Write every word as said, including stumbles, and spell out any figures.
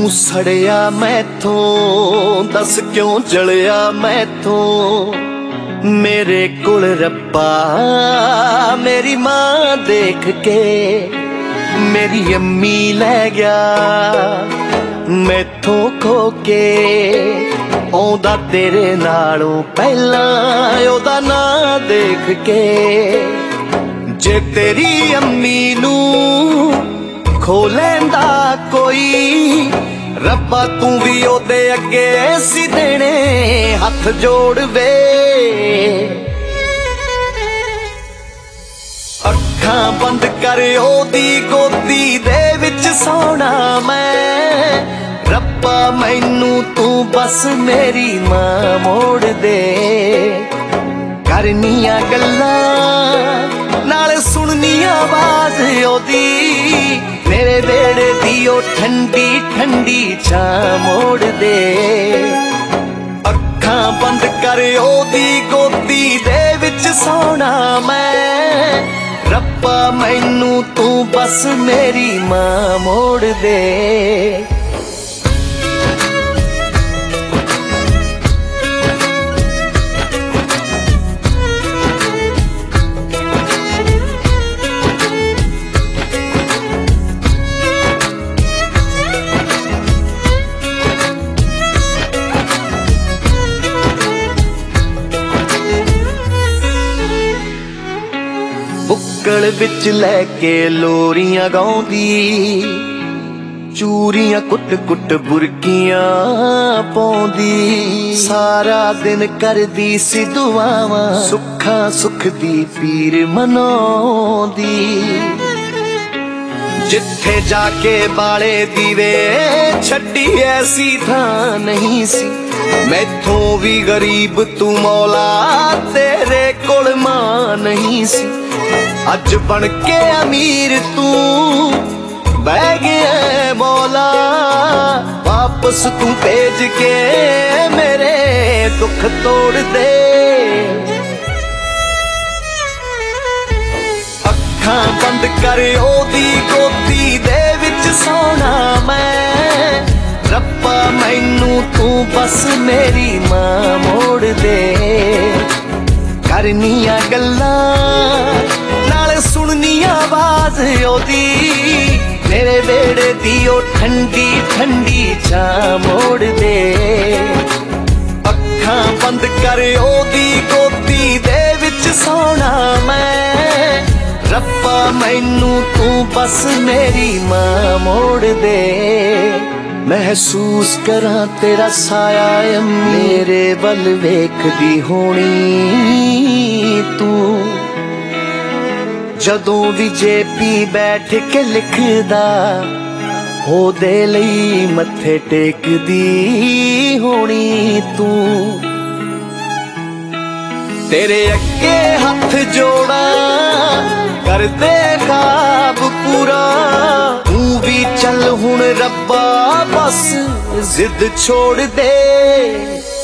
ਤੂੰ ਸੜਿਆ ਮੈਥੋਂ, ਦੱਸ ਕਿਉਂ ਜਲਿਆ ਮੈਥੋਂ। ਮੇਰੇ ਕੋਲ ਰੱਬਾ ਮੇਰੀ ਮਾਂ ਦੇਖ ਕੇ ਮੇਰੀ ਅੰਮੀ ਲੈ ਗਿਆ ਮੈਥੋਂ ਖੋ ਕੇ। ਆਉਂਦਾ ਤੇਰੇ ਨਾਲੋਂ ਪਹਿਲਾਂ ਉਹਦਾ ਨਾਂ ਦੇਖ ਕੇ। ਜੇ ਤੇਰੀ ਅੰਮੀ ਨੂੰ ਖੋ ਲੈਂਦਾ ਕੋਈ, ਰੱਬਾ ਤੂੰ ਵੀ ਉਹਦੇ ਅੱਗੇ ਸੀ ਦੇਣੇ ਹੱਥ ਜੋੜ ਵੇ। ਅੱਖਾਂ ਬੰਦ ਕਰ ਉਹਦੀ ਗੋਦੀ ਦੇ ਵਿੱਚ ਸੌਣਾ ਮੈਂ। ਰੱਬਾ ਮੈਨੂੰ ਤੂੰ ਬਸ ਮੇਰੀ ਮਾਂ ਮੋੜ ਦੇ। ਕਰਨੀਆਂ ਗੱਲਾਂ ਨਾਲ ਸੁਣਨੀ ਆਵਾਜ਼ ਉਹਦੀ, ਮੇਰੇ ਵੇੜੇ ਦੀ ਉਹ ਠੰਡੀ ਠੰਡੀ ਛਾਂ ਮੋੜ ਦੇ। ਅੱਖਾਂ ਬੰਦ ਕਰ ਉਹਦੀ ਗੋਦੀ ਦੇ ਵਿੱਚ ਸੌਣਾ ਮੈਂ। ਰੱਬਾ ਮੈਨੂੰ ਤੂੰ ਬਸ ਮੇਰੀ ਮਾਂ ਮੋੜ ਦੇ। ਬੁੱਕਲ ਵਿੱਚ ਲੈ ਕੇ ਲੋਰੀਆਂ ਗਾਉਂਦੀ, ਚੂਰੀਆਂ ਕੁੱਟ ਕੁੱਟ ਬੁਰਕੀਆਂ ਪਾਉਂਦੀ। ਸਾਰਾ ਦਿਨ ਕਰਦੀ ਸੀ ਦੁਆਵਾਂ, ਸੁੱਖਾਂ ਸੁੱਖ ਦੀ ਪੀਰ ਮਨਾਉਂਦੀ। ਜਿੱਥੇ ਜਾ ਕੇ ਬਾਲੇ ਦੀਵੇ ਛੱਡੀ ਐਸੀ ਥਾਂ ਨਹੀਂ ਸੀ। ਮੈਥੋਂ ਵੀ ਗਰੀਬ ਤੂੰ ਮੌਲਾ, ਤੇਰੇ ਕੋਲ ਮਾਂ ਨਹੀਂ ਸੀ। ਅੱਜ ਬਣ ਕੇ ਅਮੀਰ ਤੂੰ ਬਹਿ ਗਿਆ ਮੌਲਾ, ਵਾਪਸ ਤੂੰ ਭੇਜ ਕੇ ਮੇਰੇ ਦੁੱਖ ਤੋੜ ਦੇ। ਅੱਖਾਂ ਬੰਦ ਕਰ ਉਹਦੀ ਗੋਦੀ ਦੇ ਵਿੱਚ ਸੌਣਾ ਮੈਂ। ਰੱਬਾ ਮੈਨੂੰ ਤੂੰ ਬਸ ਮੇਰੀ ਮਾਂ ਮੋੜ ਦੇ। ਕਰਨੀਆਂ ਗੱਲਾਂ ਨਾਲ ਸੁਣਨੀ ਆਵਾਜ਼ ਉਹਦੀ, ਮੇਰੇ ਵੇੜੇ ਦੀ ਉਹ ਠੰਡੀ ਠੰਡੀ ਛਾਂ ਮੋੜ ਦੇ। ਅੱਖਾਂ ਬੰਦ ਕਰ ਉਹਦੀ ਗੋਦੀ ਦੇ ਵਿੱਚ ਸੌਣਾ ਮੈਂ। ਰੱਬਾ ਮੈਨੂੰ ਤੂੰ ਬਸ ਮੇਰੀ ਮਾਂ ਮੋੜ ਦੇ। ਮਹਿਸੂਸ ਕਰਾਂ ਤੇਰਾ ਸਾਇਆ ਮੇਰੇ ਵੱਲ ਵੇਖਦੀ ਹੋਣੀ ਤੂੰ। ਜਦੋਂ ਵੀ ਜੇਪੀ ਬੈਠ ਕੇ ਲਿਖਦਾ, ਉਹਦੇ ਲਈ ਮੱਥੇ ਟੇਕਦੀ ਹੋਣੀ ਤੂੰ। ਤੇਰੇ ਅੱਗੇ ਹੱਥ ਜੋੜਾਂ ਕਰਦੇ ਖਾਬ ਪੂਰਾ। ਤੂੰ ਵੀ ਚੱਲ ਹੁਣ ਰੱਬਾ ਬਸ ਜ਼ਿੱਦ ਛੋੜ ਦੇ।